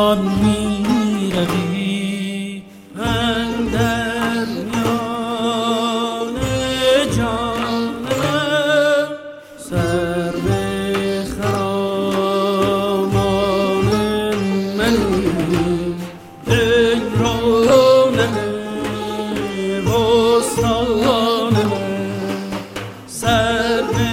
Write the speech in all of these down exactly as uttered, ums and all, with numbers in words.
جان می روی اندر میان جان من، سر به خرامان منی ای رونق بستان من، سر به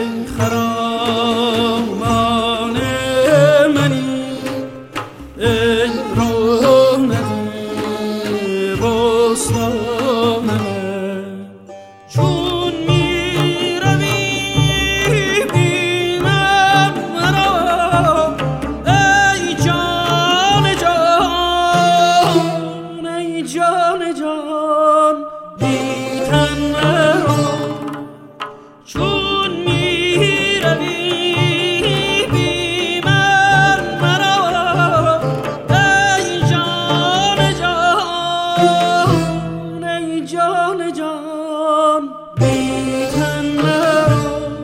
خرامان منی ای رونق بستان من. چون می روی بینم مرا ای جان جان، ای جان جان بی تن مرا. چون می روی بی من مرا ای جان جان، ای جان جان بی تن مرا.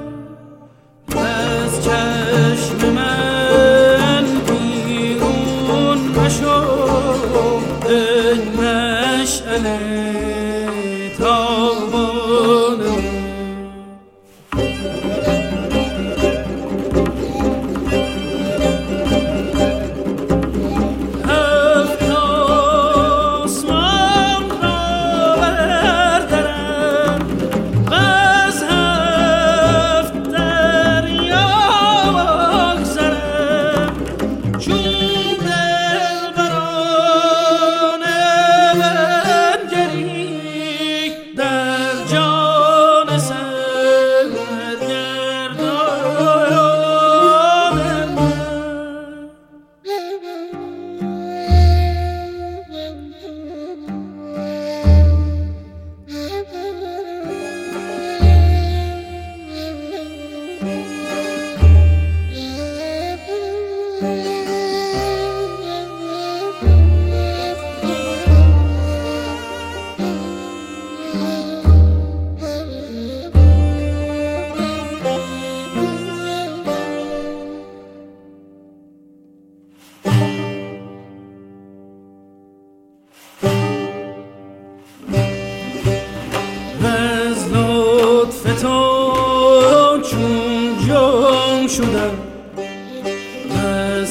از چشم من بیرون مشو ای مشعله تابان من. هفت آسمان را بردرم وز هفت دریا بگذرم، چون دلبران من گریخت در جان سرگردان من. از لطف تو چون جام شدم، از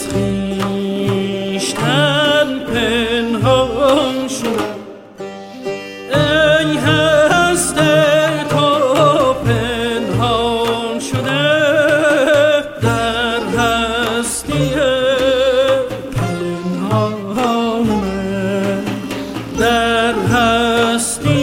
خویشتن پنهان شدم. ای هست تو پنهان شده در هستی پنهان من، در هستی